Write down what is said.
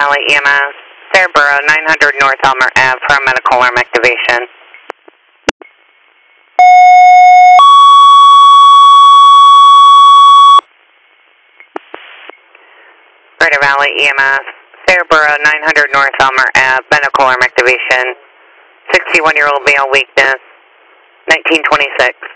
Valley EMS, Saraboro, 900 North Elmer Ave for a medical alarm activation. Greater Valley EMS, Saraboro, 900 North Elmer Ave, medical alarm activation. 61-year-old male, weakness, 1926.